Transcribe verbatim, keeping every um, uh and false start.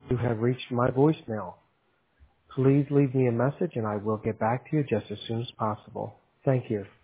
You have reached my voicemail. Please leave me a message and I will get back to you just as soon as possible. Thank you.